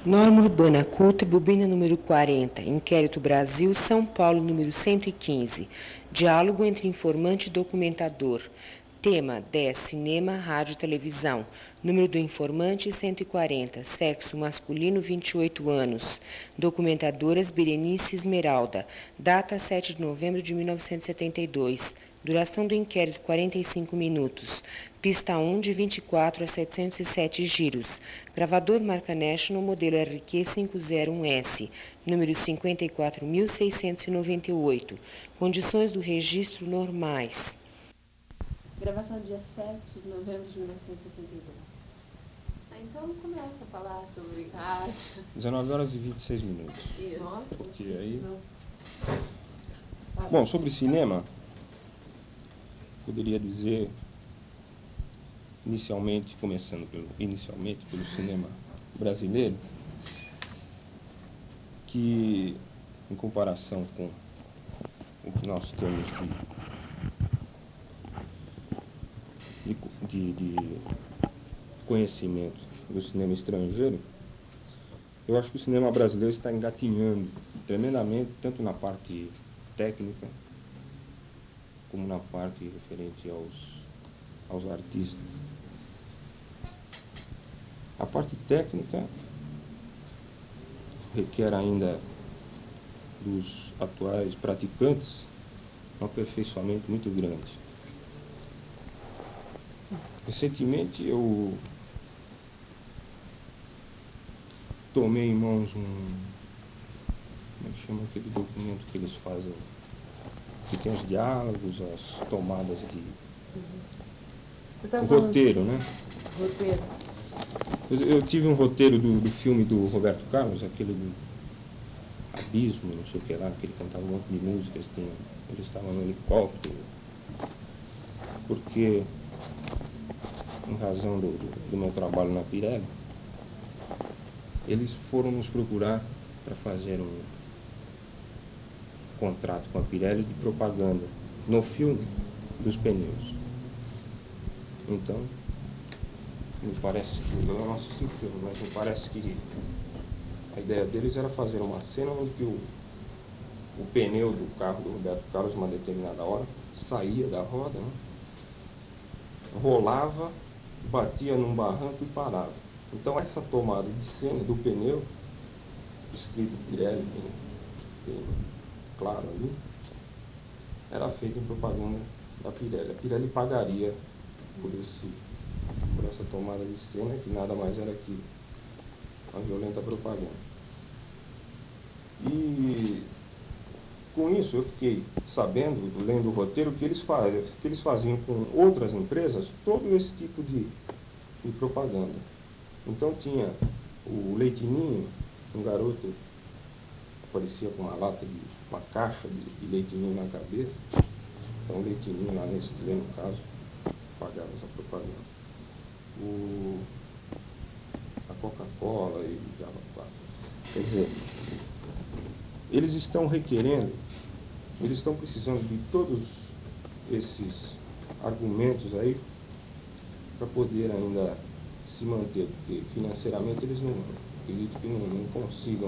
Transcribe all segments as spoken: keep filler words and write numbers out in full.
Norma Urbana Culta, bobina número quarenta, Inquérito Brasil, São Paulo, número cento e quinze. Diálogo entre informante e documentador. Tema dez, cinema, rádio e televisão. Número do informante, cento e quarenta. Sexo masculino, vinte e oito anos. Documentadoras, Berenice Esmeralda. Data, sete de novembro de mil novecentos e setenta e dois. Duração do inquérito, quarenta e cinco minutos. Pista um, de vinte e quatro a setecentos e sete giros. Gravador marca National, modelo R Q quinhentos e um S. Número cinquenta e quatro mil seiscentos e noventa e oito. Condições do registro normais. Gravação dia sete de novembro de mil novecentos e setenta e dois. Ah, então começa a falar sobre rádio. dezenove horas e vinte e seis minutos. Isso. Porque aí... Bom, sobre cinema, poderia dizer, inicialmente, começando pelo, inicialmente pelo cinema brasileiro, que, em comparação com o que nós temos de, de, de, de conhecimento do cinema estrangeiro, eu acho que o cinema brasileiro está engatinhando tremendamente, tanto na parte técnica, como na parte referente aos, aos artistas. A parte técnica requer ainda dos atuais praticantes um aperfeiçoamento muito grande. Recentemente eu tomei em mãos um, como é que chama aquele documento que eles fazem, que tem os diálogos, as tomadas de... Você tá o falando... roteiro, né? Roteiro. Eu, eu tive um roteiro do, do filme do Roberto Carlos, aquele do Abismo, não sei o que lá, que ele cantava um monte de músicas, tinha, ele estava no helicóptero, porque, em razão do, do, do meu trabalho na Pirelli, eles foram nos procurar para fazer um contrato com a Pirelli de propaganda no filme dos pneus. Então, me parece que, eu não assisti o filme, mas me parece que a ideia deles era fazer uma cena onde que o, o pneu do carro do Roberto Carlos, uma determinada hora, saía da roda, né? Rolava, batia num barranco e parava. Então essa tomada de cena do pneu, escrito Pirelli bem, bem claro ali, era feita em propaganda da Pirelli. A Pirelli pagaria por, esse, por essa tomada de cena, que nada mais era que uma violenta propaganda. E com isso eu fiquei sabendo, lendo o roteiro, que eles, faz, que eles faziam com outras empresas todo esse tipo de, de propaganda. Então tinha o Leitinho, um garoto aparecia com uma lata de, uma caixa de, de leitinho na cabeça. Então o Leitinho lá nesse trem, no caso, pagava essa propaganda. O, a Coca-Cola e Java quatro. Quer dizer, eles estão requerendo, eles estão precisando de todos esses argumentos aí para poder ainda se manter, porque financeiramente eles não, acredito que não, não consigam.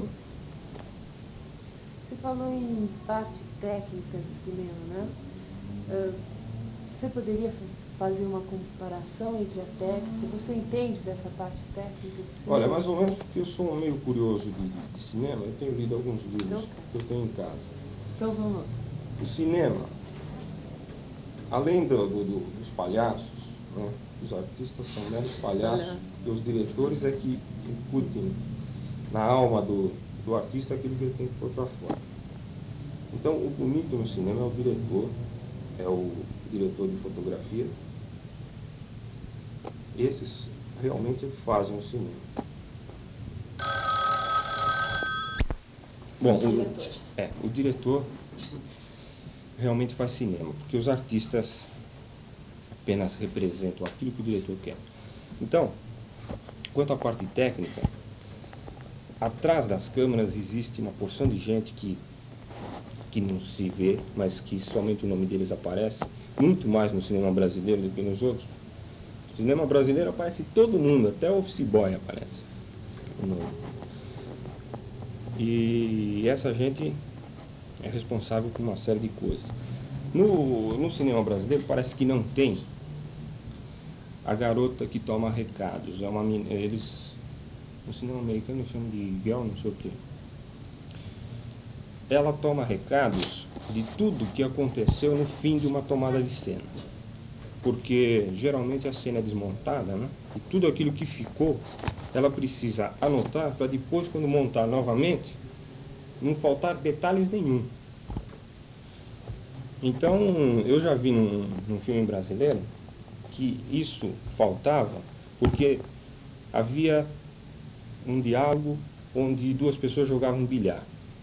Você falou em parte técnica do cinema, né? Uh, você poderia fazer uma comparação entre a técnica? Você entende dessa parte técnica do cinema? Olha, mais ou menos porque eu sou meio curioso de, de cinema, eu tenho lido alguns livros então, que eu tenho em casa. Então vamos lá. O cinema, além do, do, do, dos palhaços, né? Os artistas são meros palhaços, Olha. E os diretores é que incutem na alma do, do artista aquilo que ele tem que pôr para fora. Então, o bonito no cinema é o diretor, é o diretor de fotografia. Esses realmente fazem o cinema. Bom, o, é, o diretor realmente faz cinema, porque os artistas apenas representam aquilo que o diretor quer. Então, quanto à parte técnica, atrás das câmeras existe uma porção de gente que, que não se vê, mas que somente o nome deles aparece, muito mais no cinema brasileiro do que nos outros. No cinema brasileiro aparece todo mundo, até o office boy aparece. E essa gente é responsável por uma série de coisas. No, no cinema brasileiro parece que não tem a garota que toma recados. É uma, eles, no cinema americano chamam de girl não sei o quê. Ela toma recados de tudo que aconteceu no fim de uma tomada de cena. Porque geralmente a cena é desmontada, né? E tudo aquilo que ficou, ela precisa anotar para depois, quando montar novamente, não faltar detalhes nenhum. Então, eu já vi num, num filme brasileiro que isso faltava porque havia um diálogo onde duas pessoas jogavam bilhar.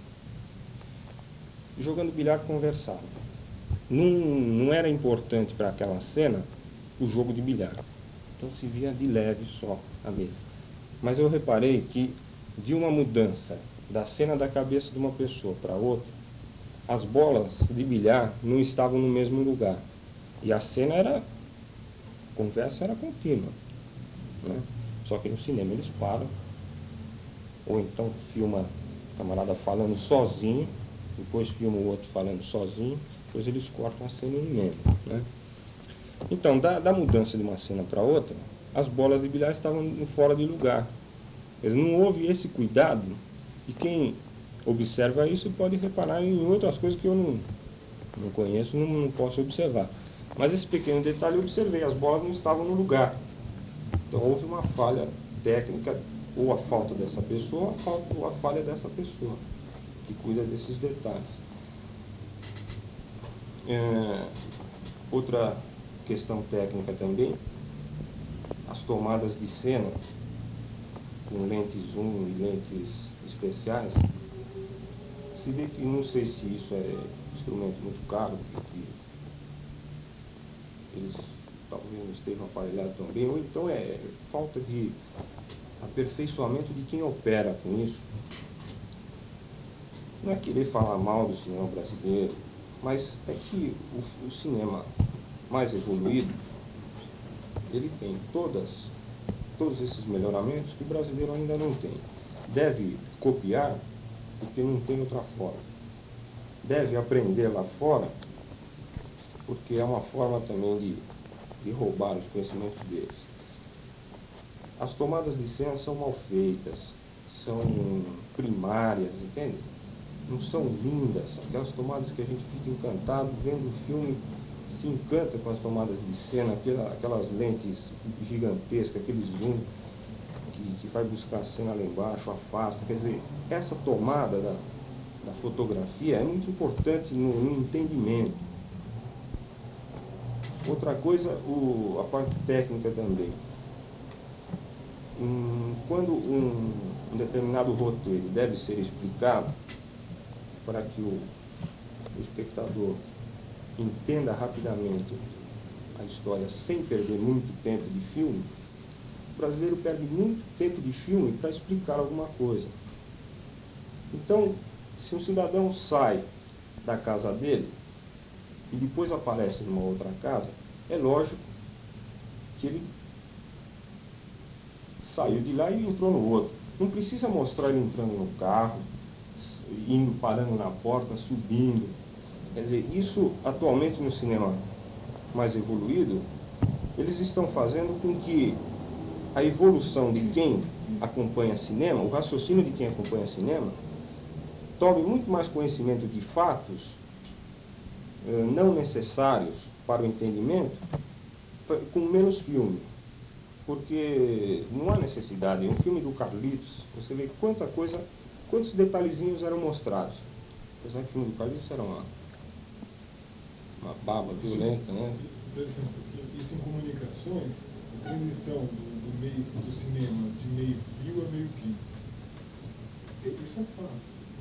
Jogando bilhar, conversavam. Não, não era importante para aquela cena o jogo de bilhar. Então se via de leve só a mesa. Mas eu reparei que de uma mudança da cena da cabeça de uma pessoa para outra, as bolas de bilhar não estavam no mesmo lugar. E a cena era, a conversa era contínua, né? Só que no cinema eles param, ou então filma o camarada falando sozinho, depois filma o outro falando sozinho, depois eles cortam a cena no meio, né? Então, da, da mudança de uma cena para outra, as bolas de bilhar estavam fora de lugar. Mas não houve esse cuidado, e quem observa isso pode reparar em outras coisas que eu não, não conheço, não, não posso observar. Mas esse pequeno detalhe eu observei, as bolas não estavam no lugar. Então houve uma falha técnica, ou a falta dessa pessoa, ou a, falta, ou a falha dessa pessoa, que cuida desses detalhes. É, outra questão técnica também, as tomadas de cena com lentes zoom e lentes especiais, se vê que, não sei se isso é instrumento muito caro, porque eles talvez não estejam aparelhados também, ou então é falta de aperfeiçoamento de quem opera com isso. Não é querer falar mal do cinema brasileiro, mas é que o, o cinema mais evoluído, ele tem todas, todos esses melhoramentos que o brasileiro ainda não tem. Deve copiar, porque não tem outra forma. Deve aprender lá fora, porque é uma forma também de, de roubar os conhecimentos deles. As tomadas de cena são mal feitas, são primárias, entende? Não são lindas. Aquelas tomadas que a gente fica encantado vendo o filme, se encanta com as tomadas de cena, aquelas lentes gigantescas, aquele zoom que, que vai buscar a cena lá embaixo, afasta. Quer dizer, essa tomada da, da fotografia é muito importante no, no entendimento. Outra coisa, o, a parte técnica também. Hum, quando um, um determinado roteiro deve ser explicado para que o, o espectador entenda rapidamente a história sem perder muito tempo de filme, o brasileiro perde muito tempo de filme para explicar alguma coisa. Então, se um cidadão sai da casa dele e depois aparece numa outra casa, é lógico que ele saiu de lá e entrou no outro. Não precisa mostrar ele entrando no carro, indo, parando na porta, subindo. Quer dizer, isso atualmente no cinema mais evoluído, eles estão fazendo com que a evolução de quem acompanha cinema, o raciocínio de quem acompanha cinema, tome muito mais conhecimento de fatos eh, não necessários para o entendimento, com menos filme. Porque não há necessidade. Um filme do Carlitos, você vê quanta coisa, quantos detalhezinhos eram mostrados. Apesar que o filme do Carlitos era uma, uma baba violenta, né? Interessante, porque isso em comunicações, a transição do, do meio do cinema de meio fio a meio fio. Isso é fato.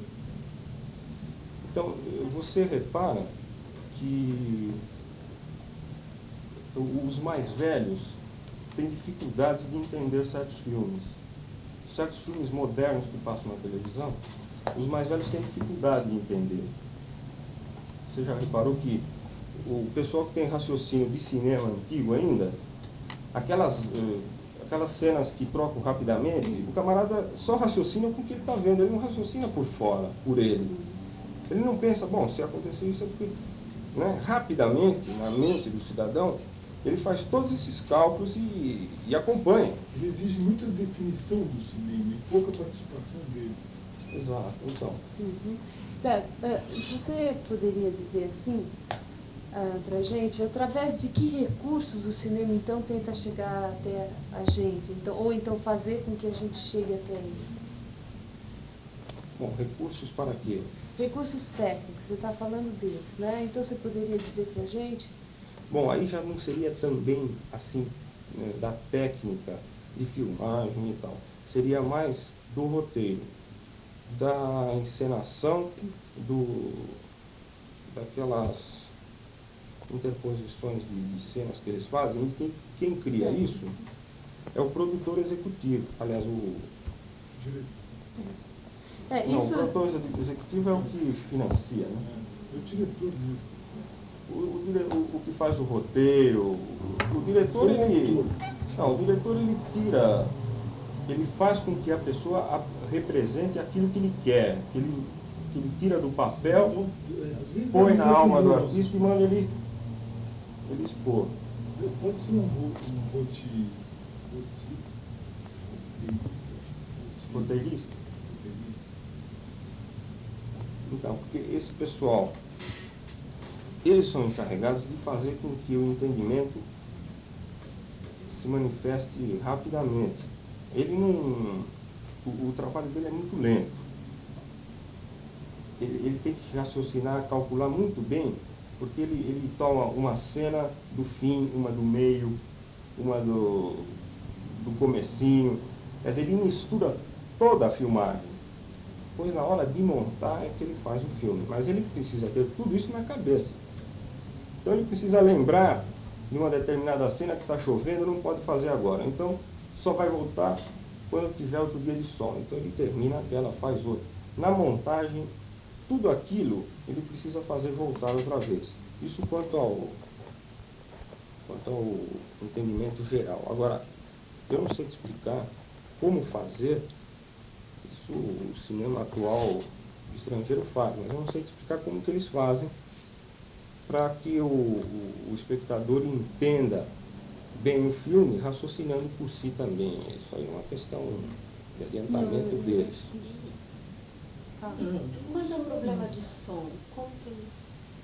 Então, você repara que os mais velhos têm dificuldade de entender certos filmes. Certos filmes modernos que passam na televisão, os mais velhos têm dificuldade de entender. Você já reparou que o pessoal que tem raciocínio de cinema antigo ainda, aquelas, aquelas cenas que trocam rapidamente, o camarada só raciocina com o que ele está vendo, ele não raciocina por fora, por ele. Ele não pensa, bom, se aconteceu isso é porque... Né, rapidamente, na mente do cidadão, ele faz todos esses cálculos e, e acompanha. Ele exige muita definição do cinema e pouca participação dele. Exato, então. Uhum. Tá, uh, você poderia dizer assim, uh, para a gente, através de que recursos o cinema então tenta chegar até a gente, então, ou então fazer com que a gente chegue até ele? Bom, recursos para quê? Recursos técnicos, você está falando deles, né? Então você poderia dizer para a gente? Bom, aí já não seria também assim, né, da técnica de filmagem e tal. Seria mais do roteiro, da encenação, do, daquelas interposições de, de cenas que eles fazem. E quem, quem cria isso é o produtor executivo. Aliás, o... É, Não, isso... o produtor executivo é o que financia, né? É, o diretor mesmo. O, o, dire, o, o que faz o roteiro, o, o diretor, ele... Não, o diretor, ele tira... Ele faz com que a pessoa a, represente aquilo que ele quer, que ele, que ele tira do papel, então, põe na alma do artista e manda ele, ele expor. Pode ser um roteiro... Roteirista? Então, porque esse pessoal, eles são encarregados de fazer com que o entendimento se manifeste rapidamente. Ele não... O, o trabalho dele é muito lento. Ele, ele tem que raciocinar, calcular muito bem, porque ele, ele toma uma cena do fim, uma do meio, uma do, do comecinho. Quer dizer, ele mistura toda a filmagem. Pois na hora de montar é que ele faz o filme. Mas ele precisa ter tudo isso na cabeça. Então ele precisa lembrar de uma determinada cena que está chovendo, não pode fazer agora. Então só vai voltar quando tiver outro dia de sol. Então ele termina aquela, faz outra. Na montagem, tudo aquilo ele precisa fazer voltar outra vez. Isso quanto ao, quanto ao entendimento geral. Agora, eu não sei te explicar como fazer. Isso o cinema atual estrangeiro faz, mas eu não sei te explicar como que eles fazem para que o, o, o espectador entenda bem o filme, raciocinando por si também. Isso aí é uma questão de adiantamento não, deles. Ah, quanto ao problema de som, como que eles,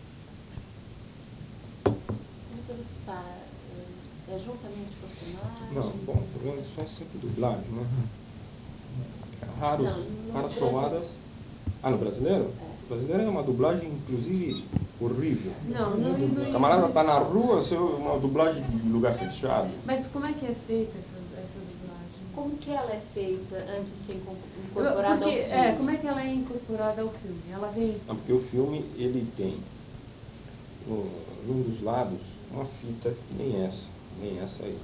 como que eles fazem? É juntamente com a filmagem? Não, bom, o problema de som é sempre dublagem, né? Raros, não, no raras tomadas. Ah, no brasileiro? É. O brasileiro é uma dublagem, inclusive, horrível. Não, não, não. O camarada está na rua, é uma dublagem de lugar fechado. Mas como é que é feita essa, essa dublagem? Como que ela é feita antes de ser incorporada porque, ao filme? É, como é que ela é incorporada ao filme? Ela vem... Não, porque o filme, ele tem, no, num dos lados, uma fita que nem essa, nem essa aí.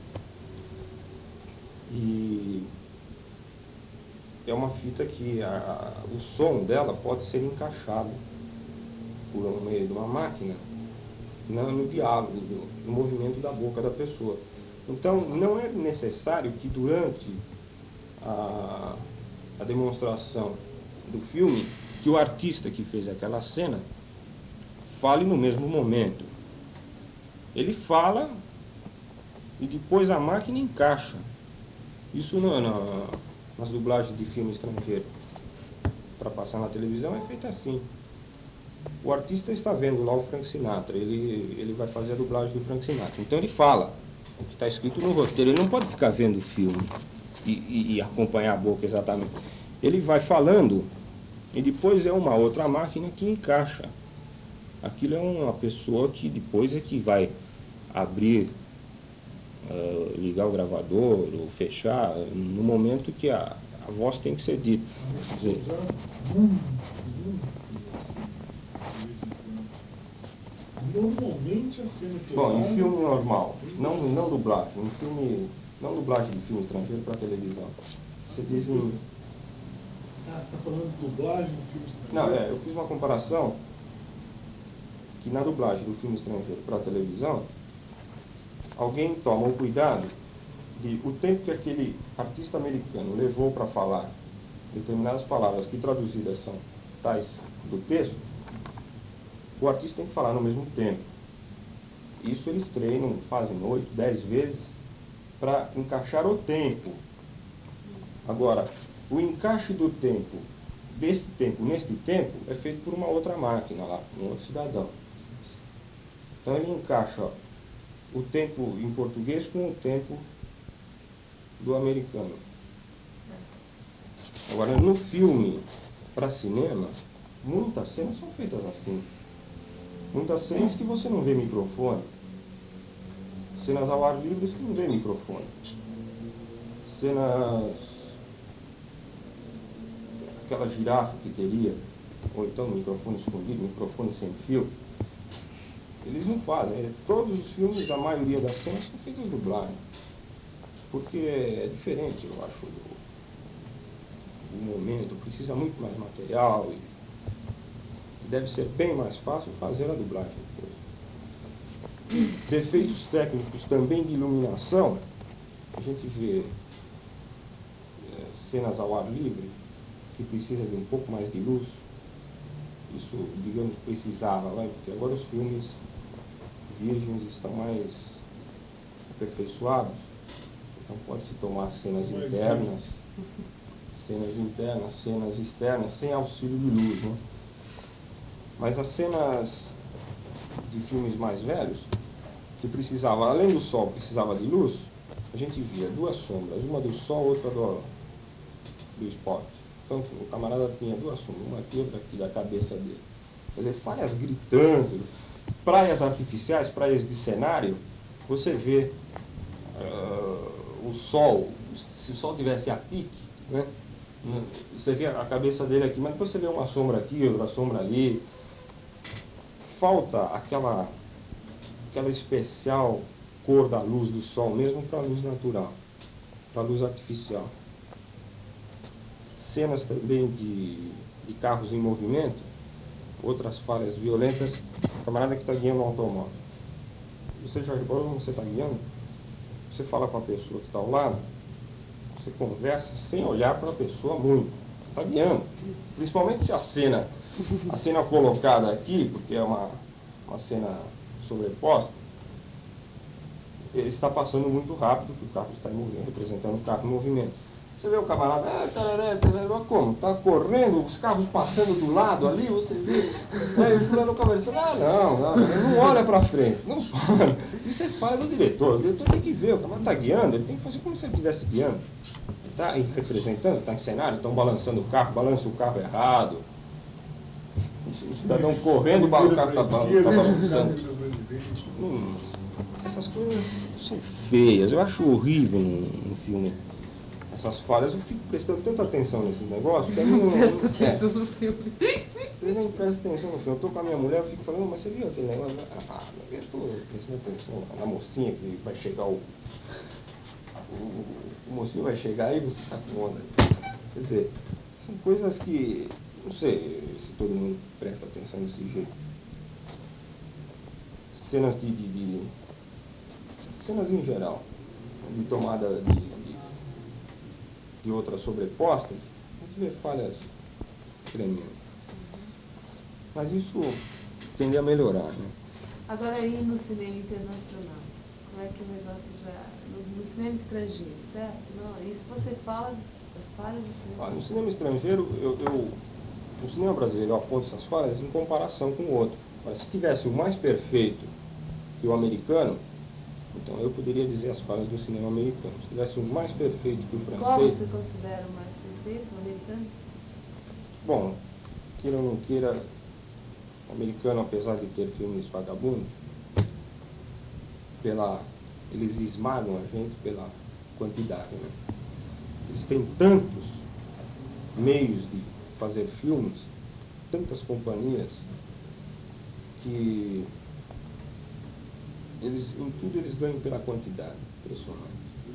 E é uma fita que a, a, o som dela pode ser encaixado por um meio de uma máquina no, no diálogo, no, no movimento da boca da pessoa. Então, não é necessário que durante a, a demonstração do filme, que o artista que fez aquela cena fale no mesmo momento. Ele fala e depois a máquina encaixa. Isso não, não, nas dublagens de filme estrangeiro, para passar na televisão, é feito assim. O artista está vendo lá o Frank Sinatra, ele, ele vai fazer a dublagem do Frank Sinatra. Então ele fala o que está escrito no roteiro, ele não pode ficar vendo o filme e, e, e acompanhar a boca exatamente. Ele vai falando e depois é uma outra máquina que encaixa. Aquilo é uma pessoa que depois é que vai abrir, uh, ligar o gravador ou fechar, no momento que a, a voz tem que ser dita. Quer dizer, normalmente a cena que bom, em filme normal, não, não dublagem, em filme, não dublagem de filme estrangeiro para televisão. Você diz em... Ah, você está falando de dublagem do filme estrangeiro? Não, é, eu fiz uma comparação que na dublagem do filme estrangeiro para televisão, alguém toma o cuidado de o tempo que aquele artista americano levou para falar determinadas palavras que traduzidas são tais do texto, o artista tem que falar no mesmo tempo. Isso eles treinam, fazem oito, dez vezes para encaixar o tempo. Agora, o encaixe do tempo, deste tempo neste tempo, é feito por uma outra máquina lá, um outro cidadão. Então ele encaixa o tempo em português com o tempo do americano. Agora, no filme para cinema, muitas cenas são feitas assim. Muitas cenas que você não vê microfone. Cenas ao ar livre que não vê microfone. Cenas... aquela girafa que teria, ou então microfone escondido, microfone sem fio. Eles não fazem. Todos os filmes, a maioria das cenas, são feitas dublagem. Porque é diferente, eu acho, o, o momento, precisa muito mais material e deve ser bem mais fácil fazer a dublagem depois. Defeitos técnicos também de iluminação, a gente vê é, cenas ao ar livre que precisa de um pouco mais de luz. Isso, digamos, precisava, vai? Porque agora os filmes virgens estão mais aperfeiçoados. Então pode-se tomar cenas internas, cenas internas, cenas externas, sem auxílio de luz, né? Mas as cenas de filmes mais velhos, que precisava, além do sol, precisava de luz, a gente via duas sombras, uma do sol, outra do, do spot. Então o camarada tinha duas sombras, uma aqui, outra aqui, da cabeça dele. Quer dizer, falhas gritantes, praias artificiais, praias de cenário, você vê... Uh, o sol, se o sol tivesse a pique, né, você vê a cabeça dele aqui, mas depois você vê uma sombra aqui, outra sombra ali. Falta aquela, aquela especial cor da luz do sol, mesmo para a luz natural, para a luz artificial. Cenas também de, de carros em movimento, outras falhas violentas. O camarada que está guiando um automóvel. Você já reparou como você está guiando? Você fala com a pessoa que está ao lado, você conversa sem olhar para a pessoa muito. Você está guiando. Principalmente se a cena, a cena colocada aqui, porque é uma, uma cena sobreposta, ele está passando muito rápido, porque o carro está em movimento, representando o carro em movimento. Você vê o camarada, ah, tarará, tarará, como? Está correndo, os carros passando do lado ali, você vê. Aí o fulano conversando, ah, não, não, não olha para frente, não olha. Isso é falha do diretor. O diretor tem que ver, o camarada está guiando, ele tem que fazer como se ele estivesse guiando. Ele está representando, está em cenário, estão balançando o carro, balança o carro errado. O cidadão correndo, o carro está tá balançando. Hum, essas coisas são feias, eu acho horrível no, no filme. Essas falhas, eu fico prestando tanta atenção nesses negócios, que a mim não... Presta atenção no filme. Eu nem presto atenção no filme. Eu estou com a minha mulher, eu fico falando, mas você viu aquele negócio? Ah, eu estou prestando atenção na mocinha que vai chegar o... O, o mocinho vai chegar e você está com onda. Quer dizer, são coisas que... Não sei se todo mundo presta atenção desse jeito. Cenas de... de, de cenas em geral, de tomada de... de outras sobrepostas, a gente vê falhas tremendas. Mas isso tende a melhorar, né? Agora aí no cinema internacional, como é que o negócio já... No, no cinema estrangeiro, certo? Não, isso você fala das falhas do cinema? Ah, no cinema estrangeiro, eu, eu, no cinema brasileiro eu aponto essas falhas em comparação com o outro. Mas se tivesse o mais perfeito que o americano, então eu poderia dizer as falhas do cinema americano. Se tivesse o mais perfeito que o francês... Qual você considera o mais perfeito, o americano? Bom, queira ou não queira, o americano, apesar de ter filmes vagabundos, pela, eles esmagam a gente pela quantidade, né? Eles têm tantos meios de fazer filmes, tantas companhias, que... Eles, em tudo eles ganham pela quantidade, impressionante.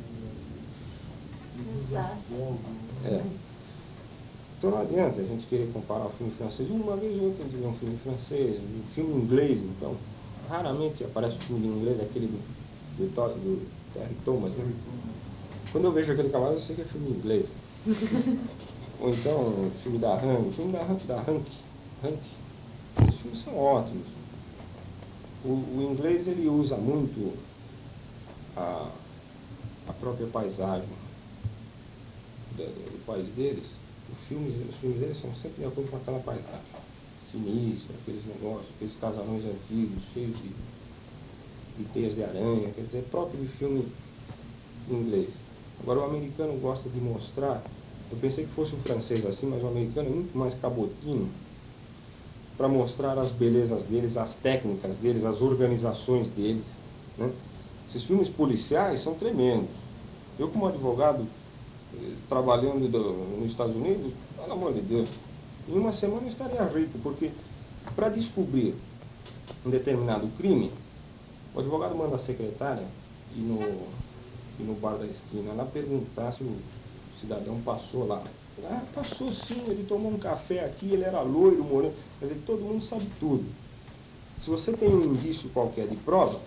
Exato. É. Então não adianta a gente querer comparar o filme francês. Uma vez ou outra a gente vê um filme francês, um filme inglês, então. Raramente aparece o filme em inglês, aquele do, do, do Terry Thomas, né? Quando eu vejo aquele cavalo, eu sei que é filme inglês. Ou então, o filme da Hank, o filme da Hank, da Hank, Hank. Os filmes são ótimos. O, o inglês, ele usa muito a, a própria paisagem do, do país deles. Os filmes, os filmes deles são sempre de acordo com aquela paisagem sinistra, aqueles negócios, aqueles casarões antigos, cheios de, de teias de aranha, quer dizer, próprio de filme inglês. Agora, o americano gosta de mostrar, eu pensei que fosse o francês assim, mas o americano é muito mais cabotinho, para mostrar as belezas deles, as técnicas deles, as organizações deles, né? Esses filmes policiais são tremendos. Eu, como advogado, trabalhando do, nos Estados Unidos, pelo amor de Deus, em uma semana eu estaria rico, porque para descobrir um determinado crime, o advogado manda a secretária ir no, ir no bar da esquina lá perguntar se o cidadão passou lá. Ah, passou sim, ele tomou um café aqui, ele era loiro, moreno. Quer dizer, todo mundo sabe tudo. Se você tem um indício qualquer de prova,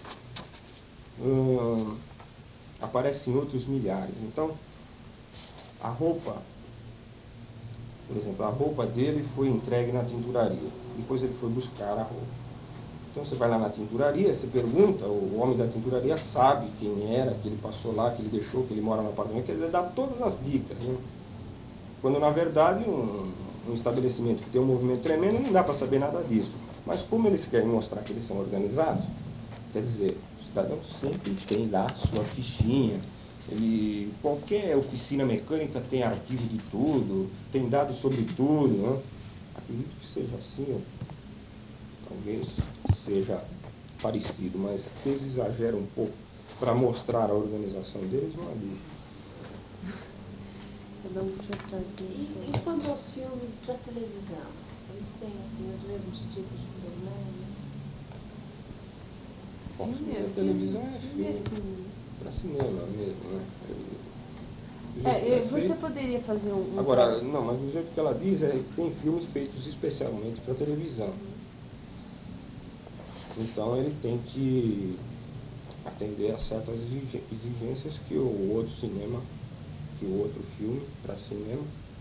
hum, aparecem outros milhares. Então, a roupa, por exemplo, a roupa dele foi entregue na tinturaria. Depois ele foi buscar a roupa. Então você vai lá na tinturaria, você pergunta, o homem da tinturaria sabe quem era, que ele passou lá, que ele deixou, que ele mora no apartamento, quer dizer, dá todas as dicas, né? Quando, na verdade, um, um estabelecimento que tem um movimento tremendo, não dá para saber nada disso. Mas como eles querem mostrar que eles são organizados, quer dizer, o cidadão sempre tem lá sua fichinha, ele, qualquer oficina mecânica tem arquivo de tudo, tem dados sobre tudo, né? Acredito que seja assim, ou talvez seja parecido, mas que eles exageram um pouco para mostrar a organização deles, não há dúvida. E, e quanto aos filmes da televisão? Eles têm assim, os mesmos tipos de problemas? Bom, os filmes da televisão é filme para cinema mesmo, né? É, você feito... poderia fazer um... Agora, não, mas o jeito que ela diz é que tem filmes feitos especialmente para televisão. Então ele tem que atender a certas exigências que o outro cinema, que o outro filme para cinema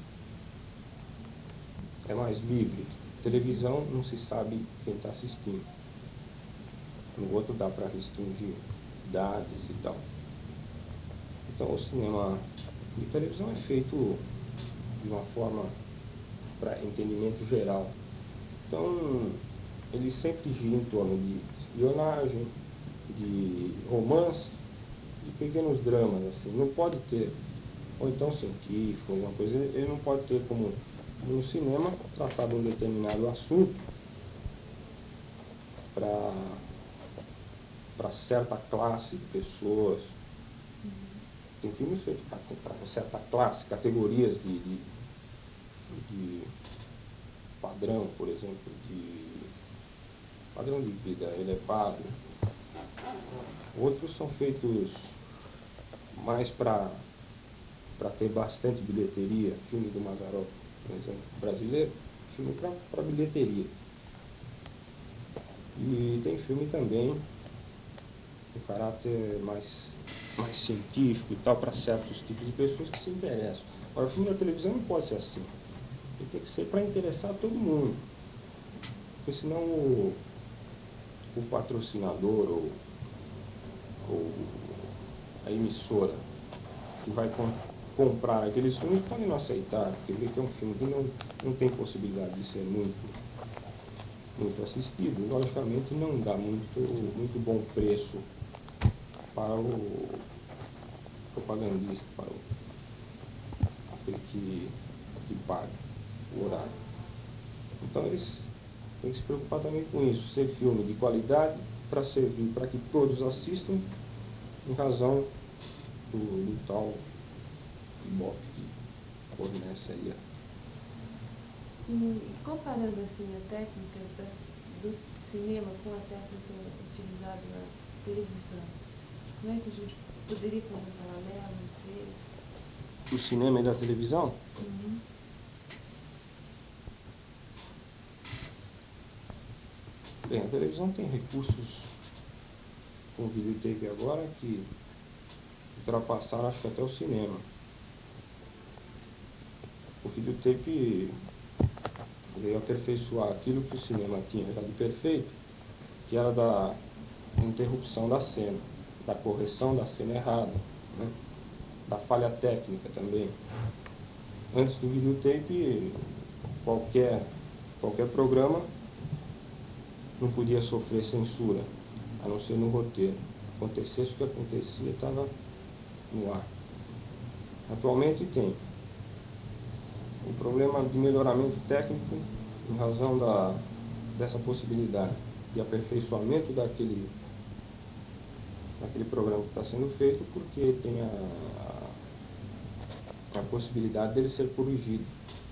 é mais livre. Televisão não se sabe quem está assistindo. No outro dá para restringir idades e tal. Então o cinema de televisão é feito de uma forma para entendimento geral. Então ele sempre gira em torno de espionagem, de romance, de pequenos dramas, assim. Não pode ter, ou então científico, alguma coisa, ele não pode ter como no cinema tratar de um determinado assunto para para certa classe de pessoas. Tem filmes feitos para certa classe, categorias de, de, de padrão, por exemplo, de padrão de vida elevado. Outros são feitos mais para para ter bastante bilheteria. Filme do Mazzaropi, por exemplo, brasileiro, filme para bilheteria. E tem filme também de caráter mais, mais científico e tal, para certos tipos de pessoas que se interessam. Agora, o filme da televisão não pode ser assim. Ele tem que ser para interessar todo mundo. Porque senão o, o patrocinador ou, ou a emissora que vai com, comprar aqueles filmes pode não aceitar, porque vê que é um filme que não, não tem possibilidade de ser muito, muito assistido. Logicamente não dá muito, muito bom preço para o propagandista, para o, aquele que, que paga o horário. Então eles têm que se preocupar também com isso, ser filme de qualidade para servir, para que todos assistam, em razão do, do tal Ibope que fornece aí. E comparando assim a técnica da, do cinema com a técnica utilizada na televisão, como é que a gente poderia fazer um paralelo entre eles? Do cinema e da televisão? Uhum. Bem, a televisão tem recursos com videotape agora que ultrapassaram, acho que até o cinema. O videotape veio aperfeiçoar aquilo que o cinema tinha já de perfeito, que era da interrupção da cena, da correção da cena errada, né? Da falha técnica também. Antes do videotape, qualquer, qualquer programa não podia sofrer censura, a não ser no roteiro. Acontecesse o que acontecia, estava no ar. Atualmente tem um problema de melhoramento técnico em razão da, dessa possibilidade de aperfeiçoamento daquele, daquele programa que está sendo feito, porque tem a, a, a possibilidade dele ser corrigido.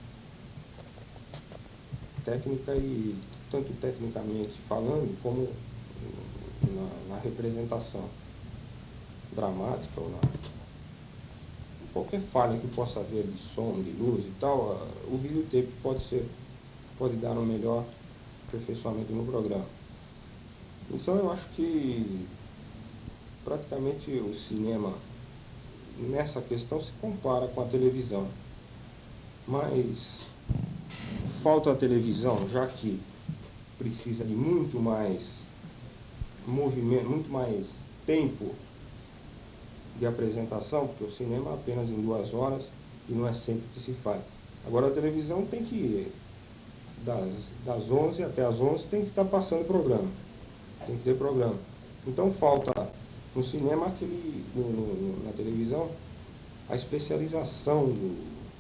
Técnica e tanto tecnicamente falando, como na, na representação dramática ou na qualquer falha que possa haver de som, de luz e tal, o videotape pode ser, pode dar um melhor aperfeiçoamento no programa. Então eu acho que praticamente o cinema nessa questão se compara com a televisão. Mas falta a televisão, já que precisa de muito mais movimento, muito mais tempo de apresentação, porque o cinema é apenas em duas horas e não é sempre que se faz. Agora a televisão tem que, das, das onze até as onze, tem que estar passando programa, tem que ter programa. Então falta no cinema, aquele, no, no, na televisão, a especialização do...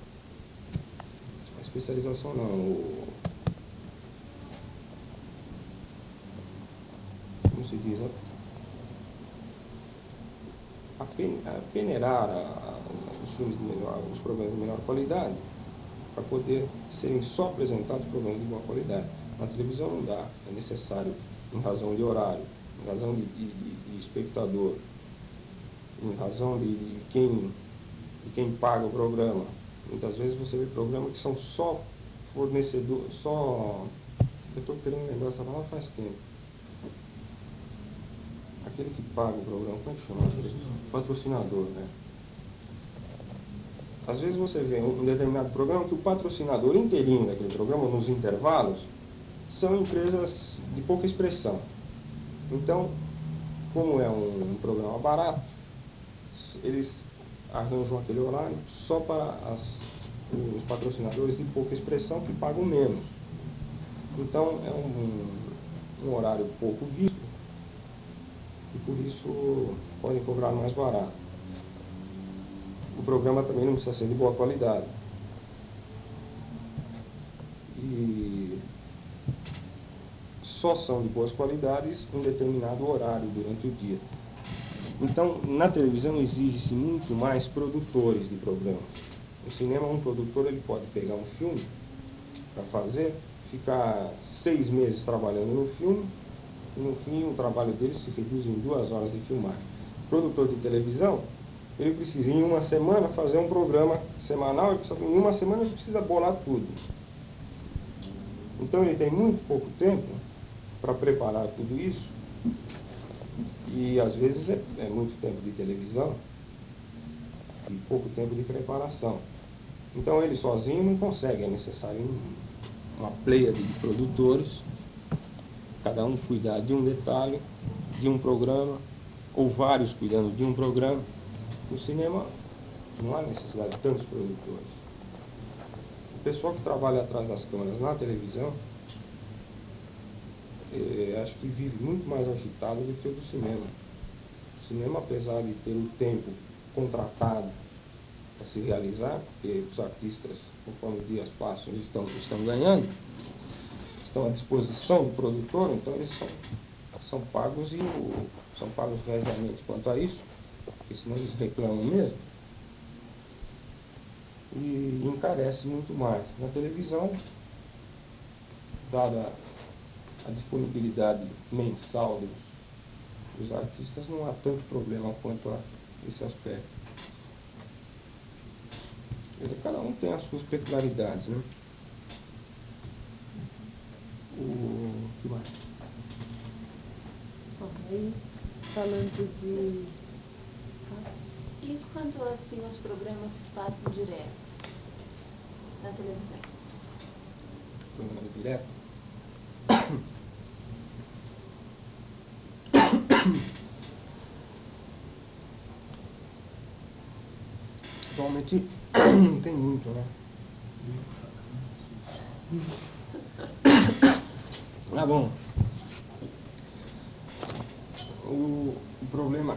A especialização não, o, como se diz, a, a peneirar a, a, os filmes de melhor, os programas de melhor qualidade, para poder serem só apresentados programas de boa qualidade. Na televisão não dá, é necessário, em razão de horário, em razão de, de, de espectador, em razão de, de, quem, de quem paga o programa. Muitas vezes você vê programas que são só fornecedor, só... Eu estou querendo lembrar essa palavra faz tempo. Aquele que paga o programa, como é que chama? Patrocinador. Patrocinador, né? Às vezes você vê um determinado programa que o patrocinador inteirinho daquele programa, nos intervalos, são empresas de pouca expressão. Então, como é um, um programa barato, eles arranjam aquele horário só para as, os patrocinadores de pouca expressão que pagam menos. Então, é um, um horário pouco visto e por isso podem cobrar mais barato. O programa também não precisa ser de boa qualidade. E só são de boas qualidades em determinado horário durante o dia. Então, na televisão exige-se muito mais produtores de programas. No cinema, um produtor ele pode pegar um filme para fazer, ficar seis meses trabalhando no filme, e no fim o trabalho dele se reduz em duas horas de filmagem. O produtor de televisão, ele precisa em uma semana fazer um programa semanal, em uma semana ele precisa bolar tudo. Então ele tem muito pouco tempo para preparar tudo isso, e às vezes é, é muito tempo de televisão e pouco tempo de preparação. Então ele sozinho não consegue, é necessário um, uma pleiade de produtores, cada um cuidar de um detalhe, de um programa, ou vários cuidando de um programa. No cinema não há necessidade de tantos produtores. O pessoal que trabalha atrás das câmeras na televisão, eh, acho que vive muito mais agitado do que o do cinema. O cinema, apesar de ter o tempo contratado para se realizar, porque os artistas, conforme os dias passam, estão, estão ganhando, estão à disposição do produtor, então eles são, são pagos e o, são pagos regiamente quanto a isso, porque senão eles reclamam mesmo, e encarece muito mais. Na televisão, dada a disponibilidade mensal dos, dos artistas, não há tanto problema quanto a esse aspecto. Quer dizer, cada um tem as suas peculiaridades, né? O que mais? Bom, aí, falando de... E quanto assim os programas que passam diretos na televisão? Programa direto? Atualmente não tem muito, né? Ah, bom. O, o problema...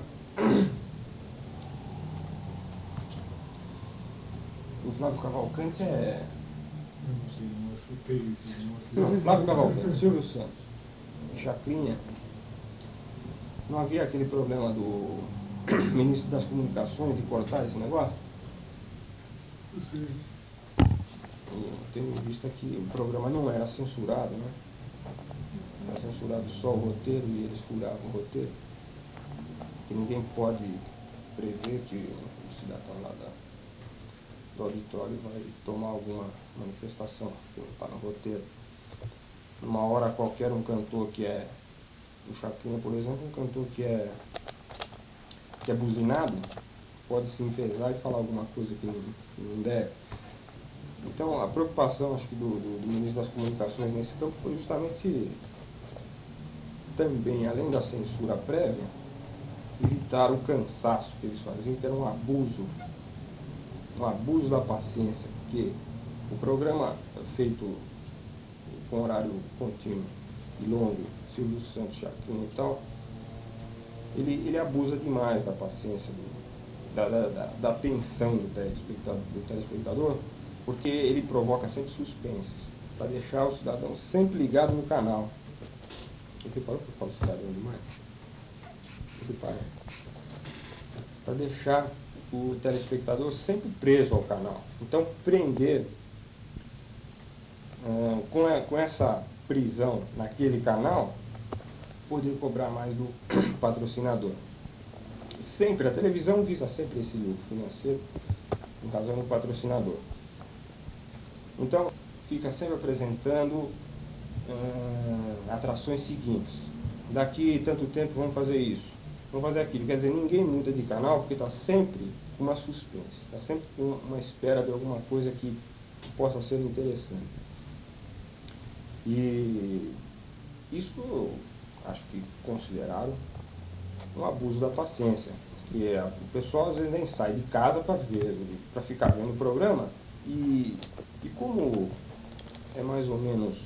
O Flávio Cavalcante é... Eu não sei, não, eu chutei esse Não, negócio. Flávio Cavalcante, Silvio Santos, Chacrinha. Não havia aquele problema do ministro das Comunicações de cortar esse negócio? Eu sei. E tenho visto que o programa não era censurado, né? Era censurado só o roteiro e eles furavam o roteiro. Que ninguém pode prever que o cidadão lá da, do auditório vai tomar alguma manifestação que não está no roteiro. Numa hora qualquer, um cantor que é, o Chacrinha, por exemplo, um cantor que é, que é buzinado, pode se enfesar e falar alguma coisa que não, não deve. Então, a preocupação, acho que, do, do, do ministro das Comunicações nesse campo foi justamente também, além da censura prévia, evitar o cansaço que eles faziam, que era um abuso, um abuso da paciência, porque o programa feito com horário contínuo e longo, Silvio Santos, Chacrinha e tal, ele, ele abusa demais da paciência, do, da, da, da, da atenção do telespectador, do telespectador, porque ele provoca sempre suspenses, para deixar o cidadão sempre ligado no canal. Você reparou que eu falo cidadão demais? Repara. Para deixar o telespectador sempre preso ao canal. Então, prender uh, com, a, com essa prisão naquele canal, poder cobrar mais do patrocinador. Sempre, a televisão visa sempre esse lucro financeiro, em razão do patrocinador. Então, fica sempre apresentando uh, atrações seguintes. Daqui tanto tempo vamos fazer isso, vamos fazer aquilo. Quer dizer, ninguém muda de canal porque está sempre com uma suspense, está sempre com uma espera de alguma coisa que, que possa ser interessante. E isso, acho que consideraram um abuso da paciência. Porque é, o pessoal às vezes nem sai de casa para ver, para ficar vendo o programa. E, e como é mais ou menos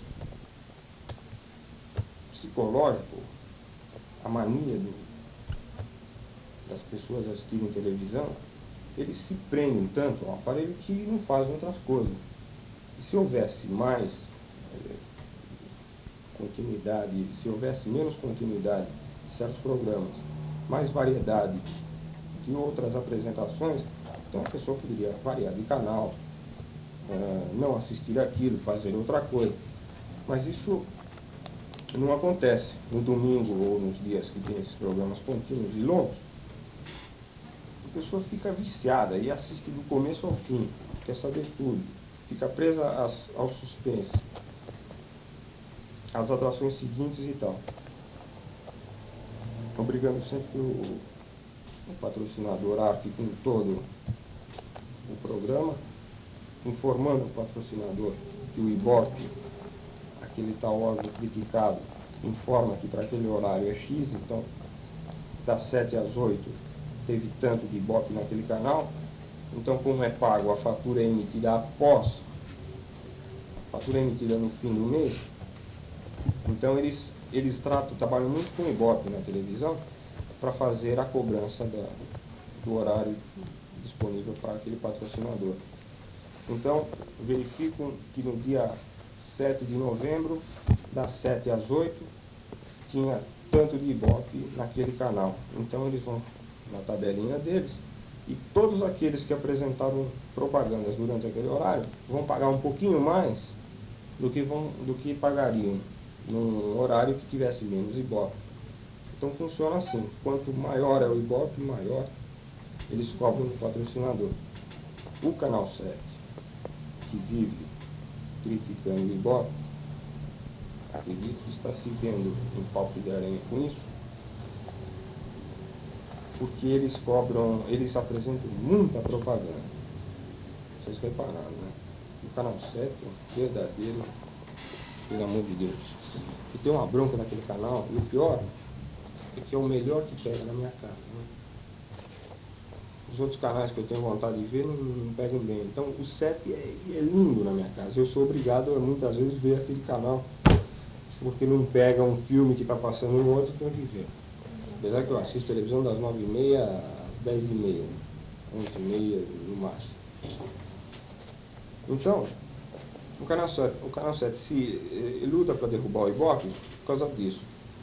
psicológico a mania do, das pessoas assistirem televisão, eles se prendem tanto ao aparelho que não fazem outras coisas. E se houvesse mais é, continuidade, se houvesse menos continuidade de certos programas, mais variedade de outras apresentações, então a pessoa poderia variar de canal, Uh, não assistir aquilo, fazer outra coisa. Mas isso não acontece no domingo ou nos dias que tem esses programas contínuos e longos. A pessoa fica viciada e assiste do começo ao fim, quer saber tudo, fica presa às, ao suspense, às atrações seguintes e tal, obrigando sempre o, o patrocinador a arque com todo o programa, informando o patrocinador que o Ibope, aquele tal órgão criticado, informa que para aquele horário é X, então das sete às oito teve tanto de Ibope naquele canal, então como é pago, a fatura é emitida após, a fatura é emitida no fim do mês, então eles, eles tratam, trabalham muito com o Ibope na televisão para fazer a cobrança da, do horário disponível para aquele patrocinador. Então, verificam que no dia sete de novembro, das sete às oito, tinha tanto de Ibope naquele canal. Então, eles vão na tabelinha deles e todos aqueles que apresentaram propagandas durante aquele horário vão pagar um pouquinho mais do que, vão, do que pagariam num horário que tivesse menos Ibope. Então, funciona assim. Quanto maior é o Ibope, maior eles cobram do patrocinador. O Canal sete, que vive criticando o Ibope, acredito que está se vendo em palco de aranha com isso, porque eles cobram, eles apresentam muita propaganda. Vocês repararam, né? O canal sete, verdadeiro, pelo amor de Deus. E tem uma bronca naquele canal, e o pior é que é o melhor que pega na minha casa, né? Os outros canais que eu tenho vontade de ver não, não pegam bem. Então o sete é, é lindo na minha casa. Eu sou obrigado a muitas vezes ver aquele canal, porque não pega um filme que está passando no outro, tem que ver. Apesar que eu assisto televisão das nove e meia às dez e meia, onze e meia no máximo. Então, o canal sete, o canal sete se ele luta para derrubar o Ibope por causa disso.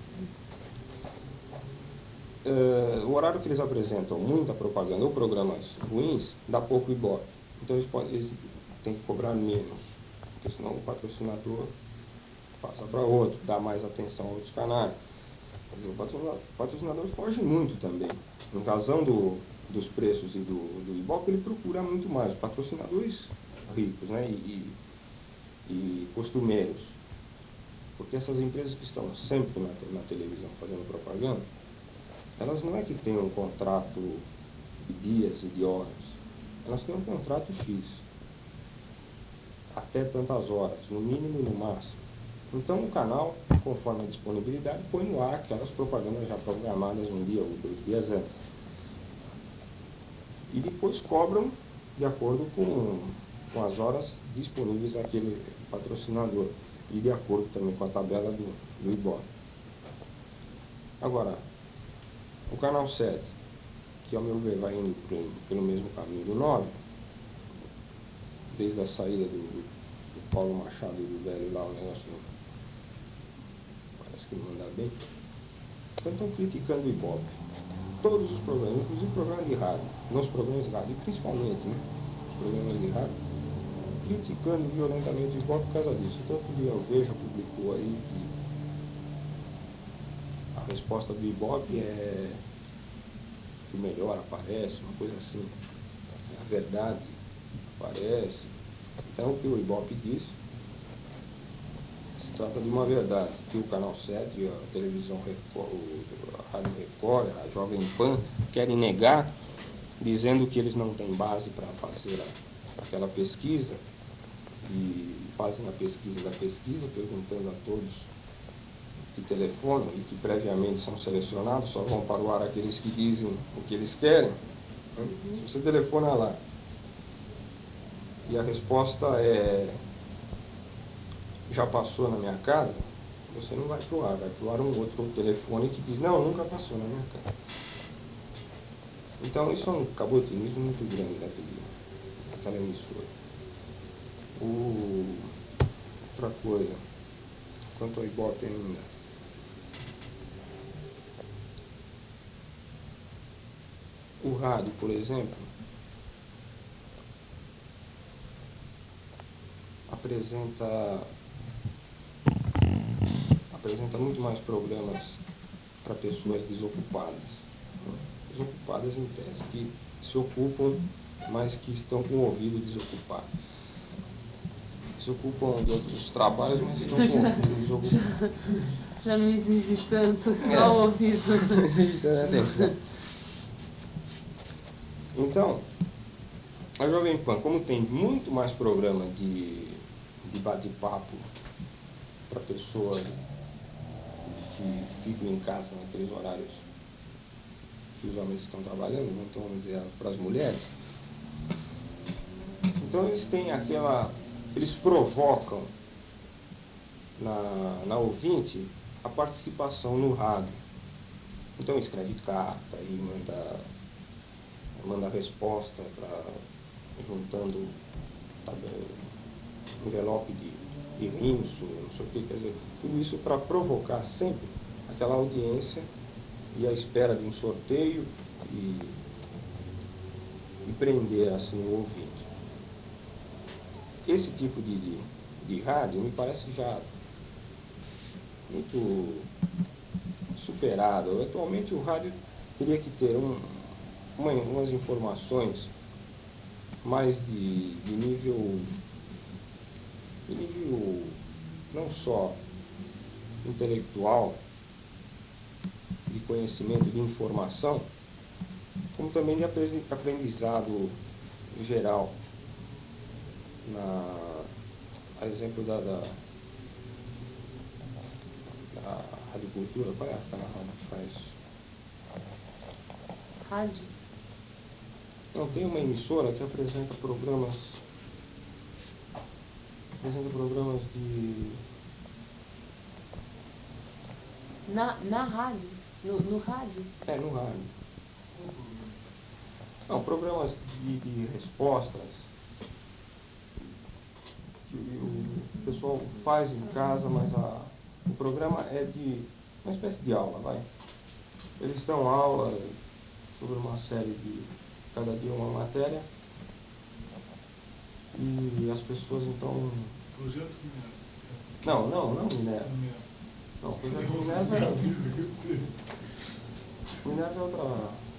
Uh, o horário que eles apresentam muita propaganda ou programas ruins, dá pouco Ibope. Então eles, podem, eles têm que cobrar menos, porque senão o patrocinador passa para outro, dá mais atenção a outros canais. Quer dizer, o patrocinador, o patrocinador foge muito também. Em razão do, dos preços e do, do Ibope, ele procura muito mais. Os patrocinadores ricos, né, e, e costumeiros. Porque essas empresas que estão sempre na, na televisão fazendo propaganda, elas não é que têm um contrato de dias e de horas, elas têm um contrato X, até tantas horas, no mínimo e no máximo. Então o canal, conforme a disponibilidade, põe no ar aquelas propagandas já programadas um dia ou dois dias antes. E depois cobram de acordo com, com as horas disponíveis àquele patrocinador e de acordo também com a tabela do, do Ibope. Agora, o canal sete, que ao meu ver vai indo pelo, pelo mesmo caminho do nove, desde a saída do, do Paulo Machado e do velho lá, o negócio parece que não anda bem. Então estão criticando o Ibope. Todos os programas, inclusive programas de rádio, nos programas de rádio, e principalmente, né, os programas de rádio, criticando violentamente o Ibope por causa disso. Então outro dia eu vejo, publicou aí que a resposta do Ibope é que o melhor aparece, uma coisa assim. A verdade aparece. Então o que o Ibope diz se trata de uma verdade, que o Canal sete, a televisão Record, a Rádio Record, a Jovem Pan querem negar, dizendo que eles não têm base para fazer a, aquela pesquisa, e fazem a pesquisa da pesquisa, perguntando a todos que telefonam e que previamente são selecionados, só vão para o ar aqueles que dizem o que eles querem. Se você telefona lá e a resposta é já passou na minha casa, você não vai para o ar, vai para o ar um outro telefone que diz não, nunca passou na minha casa. Então isso é um cabotinismo muito grande daquele, daquela emissora. O, outra coisa, quanto ao Ibope ainda, o rádio, por exemplo, apresenta, apresenta muito mais programas para pessoas desocupadas. Desocupadas em tese, que se ocupam, mas que estão com o ouvido desocupado. Se ocupam de outros trabalhos, mas estão com o ouvido desocupado. Já, já não existe tanto, só É, o ouvido. Não existe tanta atenção. Então, a Jovem Pan, como tem muito mais programa de, de bate-papo para pessoas que ficam em casa naqueles horários que os homens estão trabalhando, então vamos dizer, para as mulheres, então eles têm aquela, eles provocam na, na ouvinte a participação no rádio. Então escreve carta e manda manda resposta para juntando sabe, envelope de, de rinço, não sei o que, quer dizer, tudo isso para provocar sempre aquela audiência e a espera de um sorteio e, e prender assim o ouvinte. Esse tipo de, de, de rádio me parece já muito superado. Atualmente o rádio teria que ter um, uma, umas informações mais de, de nível, de nível não só intelectual, de conhecimento, de informação, como também de aprendizado geral. Na, a exemplo da, da, da radiocultura, qual é a rádio que faz? Rádio? Não, tem uma emissora que apresenta programas, apresenta programas de... Na, na rádio? No, no rádio? É, no rádio. Não, programas de, de respostas que o pessoal faz em casa, mas a, o programa é de uma espécie de aula, vai. Eles dão aula sobre uma série de, cada dia uma matéria, e as pessoas então... Projeto Minerva. Não, não, não Minerva. Não, o projeto Minerva é... Minerva é outra...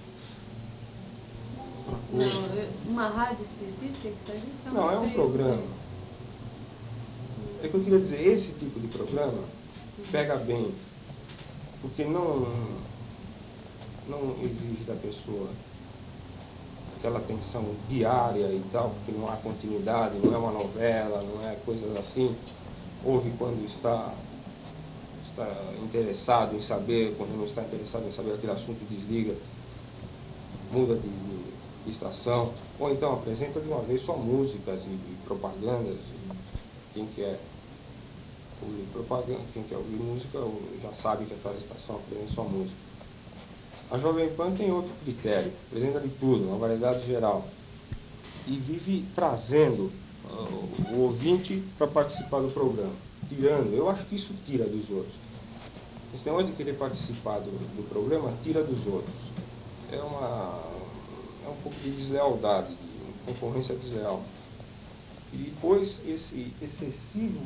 outra coisa. Não, é uma rádio específica que faz isso? Eu Não, é um sei. programa. É que eu queria dizer, esse tipo de programa pega bem, porque não, não exige da pessoa aquela atenção diária e tal, porque não há continuidade, não é uma novela, não é coisas assim. Ouve quando está, está interessado em saber, quando não está interessado em saber aquele assunto, desliga, muda de, de estação, ou então apresenta de uma vez só músicas e, e propagandas. Quem quer ouvir propaganda, quem quer ouvir música já sabe que aquela estação apresenta só música. A Jovem Pan tem outro critério, apresenta de tudo, uma variedade geral, e vive trazendo uh, o ouvinte para participar do programa, tirando, eu acho que isso tira dos outros. Esse negócio de querer participar do, do programa tira dos outros. É, uma, é um pouco de deslealdade, de concorrência desleal. E depois esse excessivo,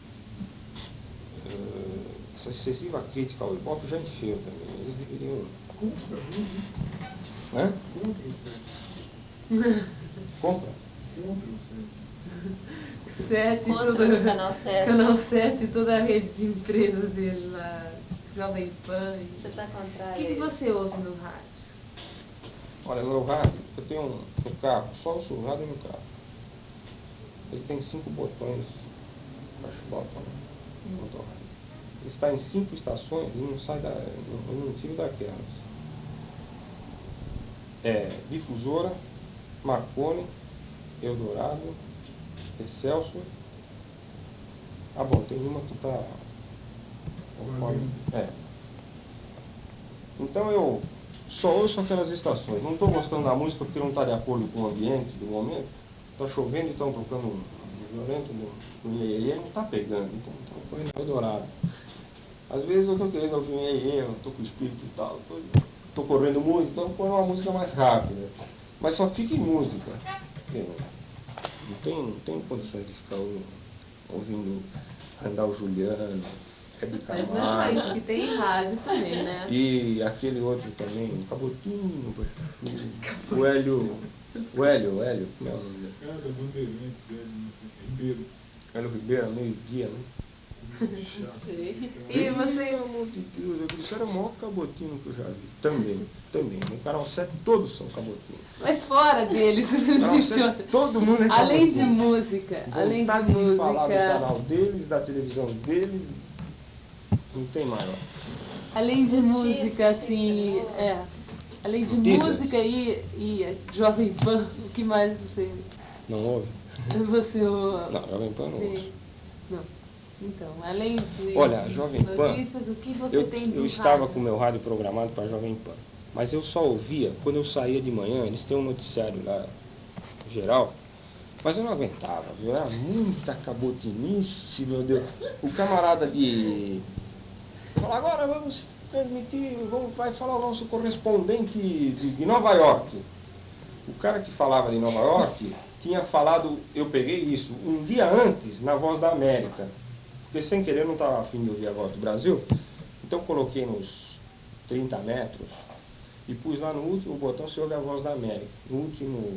uh, essa excessiva crítica ao Ibope já encheu também. Eles deveriam... Compra, Hã? compra o sete. Compra? Compra o sete. Sete, Contra toda, o Canal sete. Canal sete, toda a rede de empresas dele lá, Jovem Pan. E... Você está O contrário? que, que você ouve no rádio? Olha, meu rádio, eu tenho um, no carro, só ouço o rádio no carro. Ele tem cinco botões, acho que botam no motor rádio. Ele está em cinco estações e não sai da, eu não tiro daquelas. É Difusora, Marconi, Eldorado, Excelsior. Ah, bom, tem uma que está conforme. É. Então eu só ouço aquelas estações. Não estou gostando da música porque não está de acordo com o ambiente do momento. Está chovendo e estão tocando um violento no iê, não está pegando. Então estão correndo Eldorado. Às vezes eu estou querendo ouvir um iê, eu estou com o espírito e tal. Estou correndo muito, então põe uma música mais rápida. Mas só fica em música. Não tem, não tem condições de ficar ouvindo Randall Juliano, Hebe Mas não é só Camargo. isso, que tem rádio também, né? E aquele outro também, o Cabotinho, o Hélio, o Hélio, o Hélio, como é o nome dele? Cara, Bandeirantes, Hélio, não sei o que, Ribeiro. Hélio Ribeiro, meio-dia, né? Sei. E Pelo você... amor de Deus, aquele cara é o maior cabotinho que eu já vi. Também, também. No Canal sete todos são cabotinhos. Mas fora deles, Canal sete, todo mundo é cabotinho. além de música, além de Vontade de falar do música, canal deles, da televisão deles, não tem maior. além de Notícias, música, assim, é, além de Notícias. música e, e Jovem Pan, o que mais você, Não ouve? você o- Não, Jovem Pan não Sim. ouve. Não. Então, além de, Olha, de Jovem Pan, notícias, o que você Eu, tem do eu estava rádio? com o meu rádio programado para Jovem Pan, mas eu só ouvia quando eu saía de manhã. Eles têm um noticiário lá geral, mas eu não aguentava, viu? Era muita cabotinice, meu Deus. O camarada de... Falou, agora vamos transmitir, vamos, vai falar o nosso correspondente de, de Nova York. O cara que falava de Nova York tinha falado, eu peguei isso, um dia antes na Voz da América. Porque sem querer eu não estava afim de ouvir a Voz do Brasil, então coloquei nos trinta metros e pus lá no último botão, se ouve a Voz da América, no último,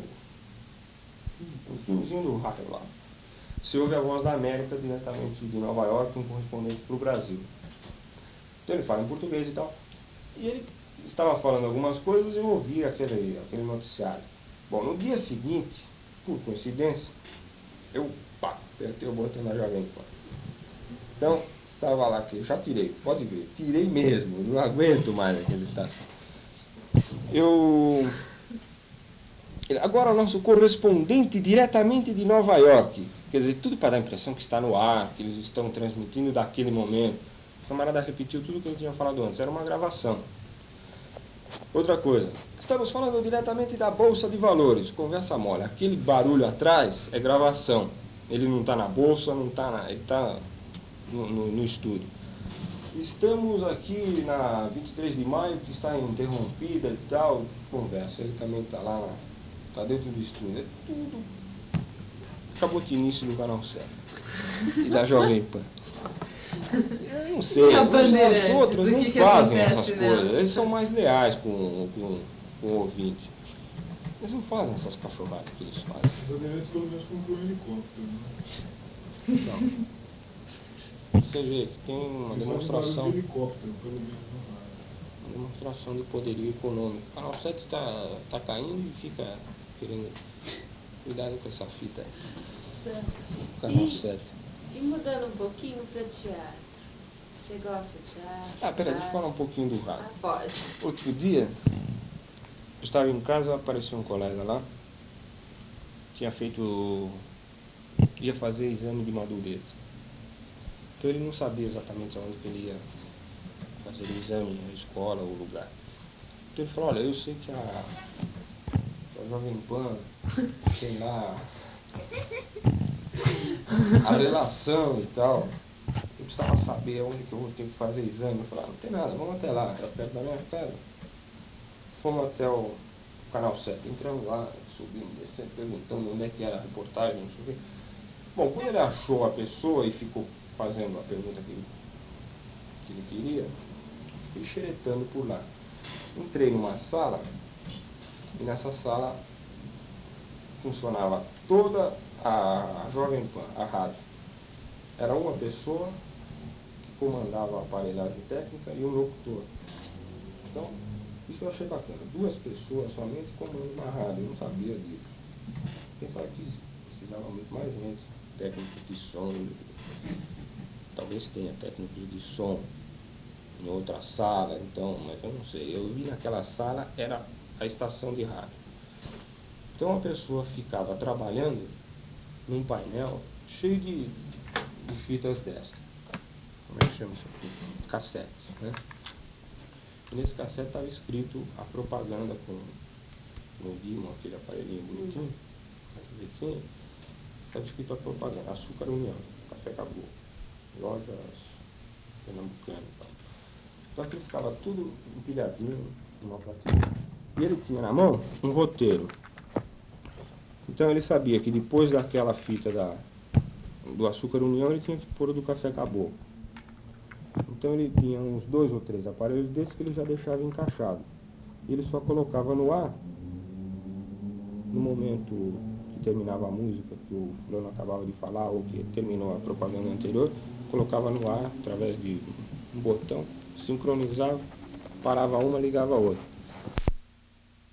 no finzinho do rádio lá. Se ouve a Voz da América diretamente de Nova York, um correspondente para o Brasil. Então ele fala em português e tal. E ele estava falando algumas coisas e eu ouvi aquele, aquele noticiário. Bom, no dia seguinte, por coincidência, eu pá, apertei o botão da Jovem Pan. Então, estava lá que eu já tirei, pode ver, tirei mesmo, não aguento mais aquela estação. Eu... Agora o nosso correspondente diretamente de Nova York, quer dizer, tudo para dar a impressão que está no ar, que eles estão transmitindo daquele momento. O camarada repetiu tudo que ele tinha falado antes, era uma gravação. Outra coisa, estamos falando diretamente da Bolsa de Valores, conversa mole, aquele barulho atrás é gravação. Ele não está na bolsa, não está na, ele está no, no, no estúdio. Estamos aqui na vinte e três de maio, que está interrompida e tal, conversa, ele também está lá, está dentro do estúdio, é tudo cabotinice do Canal sete e da Jovem Pan. Eu não sei, as outras não fazem essas coisas, eles são mais leais com, com, com o ouvinte. Eles não fazem essas cachorradas que eles fazem. Os bandeirantes pelo menos comprou um helicóptero, né? Então, você vê que tem uma demonstração, de helicóptero, pelo menos, uma demonstração de poderio econômico. O Canal sete está tá caindo e fica querendo... Cuidado com essa fita aí. Canal sete. E mudando um pouquinho para teatro. Você gosta de teatro? Ah, peraí, deixa eu falar um pouquinho do rádio. Ah, pode. Outro dia, eu estava em casa, apareceu um colega lá, tinha feito, ia fazer exame de madureza. Então ele não sabia exatamente aonde que ele ia fazer o exame, a escola, o lugar. Então ele falou, olha, eu sei que a, a Jovem Pan tem lá a relação e tal. Eu precisava saber onde que eu vou ter que fazer exame. Eu falei, ah, não tem nada, vamos até lá, era perto da minha casa. Fomos até o Canal sete, entramos lá, subindo, descendo, perguntando onde é que era a reportagem, não sei o quê. Bom, quando ele achou a pessoa e ficou fazendo a pergunta que ele, que ele queria, fui xeretando por lá. Entrei numa sala, e nessa sala funcionava toda a Jovem Pan, a rádio. Era uma pessoa que comandava a aparelhagem técnica e um locutor. Então, isso eu achei bacana. Duas pessoas somente comandando uma rádio, eu não sabia disso. Pensava que precisava muito mais gente, técnicos de som, talvez tenha técnicos de som em outra sala, então, mas eu não sei. Eu vi naquela sala, era a estação de rádio. Então a pessoa ficava trabalhando num painel cheio de, de fitas dessas. Como é que chama isso aqui? Cassetes, né? E nesse cassete estava escrito a propaganda com, com o Dilma, aquele aparelhinho bonitinho, bonitinho, estava escrito a propaganda, Açúcar União, Café Acabou, lojas pernambucanas e tal. Então aquilo ficava tudo empilhadinho numa prateleira. E ele tinha na mão um roteiro. Então ele sabia que depois daquela fita da, do Açúcar União, ele tinha que pôr o do Café Acabou. Então ele tinha uns dois ou três aparelhos desses que ele já deixava encaixado. E ele só colocava no ar, no momento que terminava a música, que o fulano acabava de falar, ou que terminou a propaganda anterior, colocava no ar, através de um botão, sincronizava, parava uma, ligava a outra.